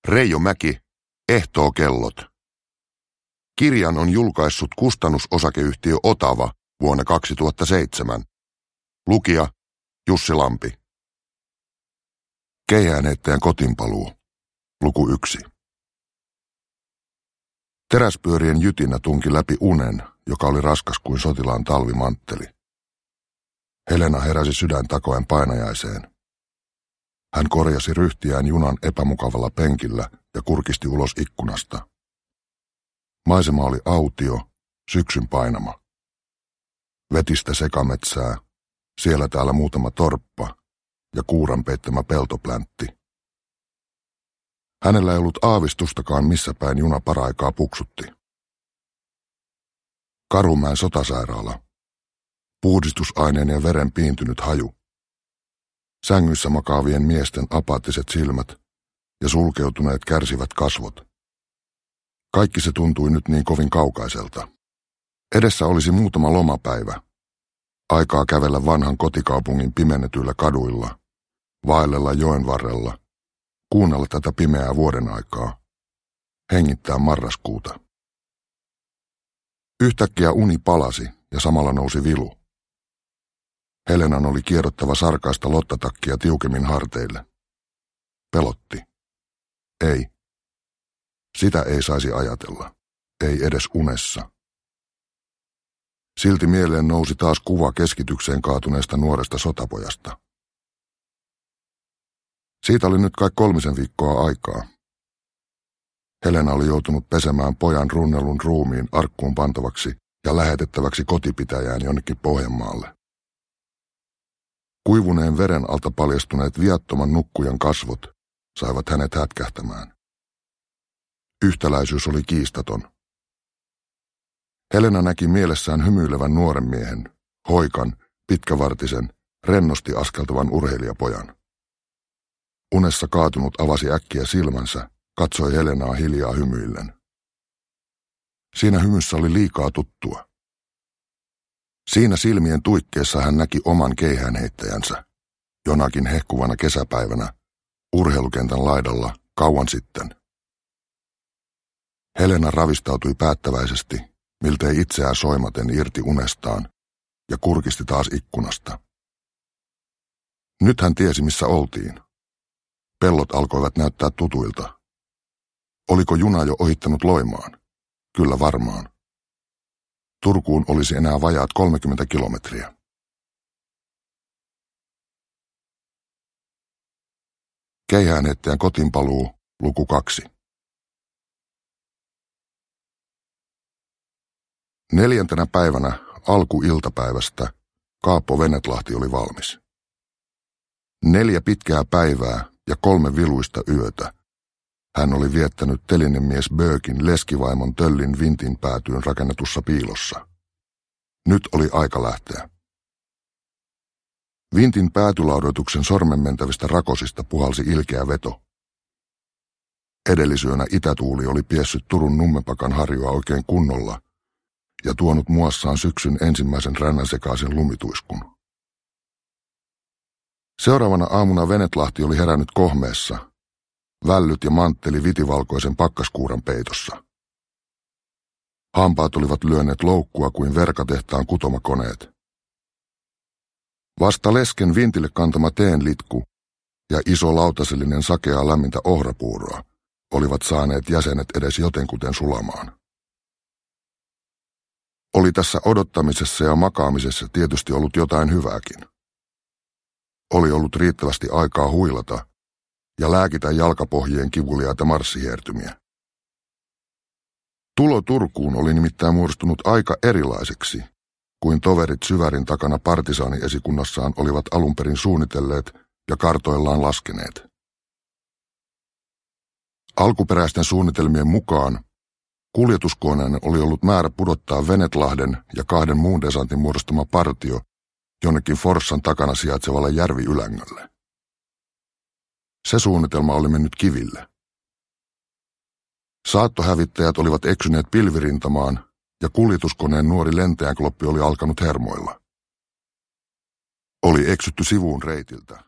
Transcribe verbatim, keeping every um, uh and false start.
Reijo Mäki, Ehtookellot. Kirjan on julkaissut kustannusosakeyhtiö Otava vuonna kaksituhattaseitsemän. Lukija Jussi Lampi. Keihäänneittäjän kotiinpaluu. Luku yksi. Teräspyörien jytinä tunki läpi unen, joka oli raskas kuin sotilaan talvimantteli. Helena heräsi sydän takoen painajaiseen. Hän korjasi ryhtiään junan epämukavalla penkillä ja kurkisti ulos ikkunasta. Maisema oli autio, syksyn painama. Vetistä sekametsää, siellä täällä muutama torppa ja kuuran peittämä peltopläntti. Hänellä ei ollut aavistustakaan, missä päin juna paraikaa puksutti. Karumäen sotasairaala. Puhdistusaineen ja veren piintynyt haju. Sängyssä makaavien miesten apaattiset silmät ja sulkeutuneet kärsivät kasvot. Kaikki se tuntui nyt niin kovin kaukaiselta. Edessä olisi muutama lomapäivä. Aikaa kävellä vanhan kotikaupungin pimennetyillä kaduilla, vaellella joen varrella, kuunnella tätä pimeää vuoden aikaa, hengittää marraskuuta. Yhtäkkiä uni palasi ja samalla nousi vilu. Helenan oli kierrottava sarkaista lottatakkia tiukemmin harteille. Pelotti. Ei. Sitä ei saisi ajatella. Ei edes unessa. Silti mieleen nousi taas kuva keskitykseen kaatuneesta nuoresta sotapojasta. Siitä oli nyt kai kolmisen viikkoa aikaa. Helena oli joutunut pesemään pojan runnellun ruumiin arkkuun pantavaksi ja lähetettäväksi kotipitäjään jonnekin Pohjanmaalle. Kuivuneen veren alta paljastuneet viattoman nukkujan kasvot saivat hänet hätkähtämään. Yhtäläisyys oli kiistaton. Helena näki mielessään hymyilevän nuoren miehen, hoikan, pitkävartisen, rennosti askeltavan urheilijapojan. Unessa kaatunut avasi äkkiä silmänsä, katsoi Helenaa hiljaa hymyillen. Siinä hymyssä oli liikaa tuttua. Siinä silmien tuikkeessa hän näki oman keihäänheittäjänsä, jonakin hehkuvana kesäpäivänä, urheilukentän laidalla, kauan sitten. Helena ravistautui päättäväisesti, miltei itseään soimaten irti unestaan, ja kurkisti taas ikkunasta. Nyt hän tiesi, missä oltiin. Pellot alkoivat näyttää tutuilta. Oliko juna jo ohittanut Loimaan? Kyllä varmaan. Turkuun olisi enää vajaat kolmekymmentä kilometriä. Keihäänneittäjän kotiinpaluu, luku kaksi. Neljäntenä päivänä alkuiltapäivästä Kaapo Venetlahti oli valmis. Neljä pitkää päivää ja kolme viluista yötä hän oli viettänyt telinemies Böökin leskivaimon Töllin vintin päätyyn rakennetussa piilossa. Nyt oli aika lähteä. Vintin päätylaudoituksen sormenmentävistä rakosista puhalsi ilkeä veto. Edellisyönä itätuuli oli piessyt Turun Nummepakan harjua oikein kunnolla ja tuonut muassaan syksyn ensimmäisen rännänsekaisen lumituiskun. Seuraavana aamuna Venetlahti oli herännyt kohmeessa. Vällyt ja mantteli vitivalkoisen pakkaskuuran peitossa. Hampaat olivat lyöneet loukkua kuin verkatehtaan kutomakoneet. Vasta lesken vintille kantama teenlitku ja iso lautasellinen sakeaa lämmintä ohrapuuroa olivat saaneet jäsenet edes jotenkuten sulamaan. Oli tässä odottamisessa ja makaamisessa tietysti ollut jotain hyvääkin. Oli ollut riittävästi aikaa huilata ja lääkitä jalkapohjien kivuliaita marssihiertymiä. Tulo Turkuun oli nimittäin muodostunut aika erilaiseksi, kuin toverit Syvärin takana partisaaniesikunnassaan olivat alun perin suunnitelleet ja kartoillaan laskeneet. Alkuperäisten suunnitelmien mukaan kuljetuskoneen oli ollut määrä pudottaa Venetlahden ja kahden muun desantin muodostama partio jonnekin Forssan takana sijaitsevalle järviylängölle. Se suunnitelma oli mennyt kiville. Saattohävittäjät olivat eksyneet pilvirintamaan ja kuljetuskoneen nuori lentäjänkloppi oli alkanut hermoilla. Oli eksytty sivuun reitiltä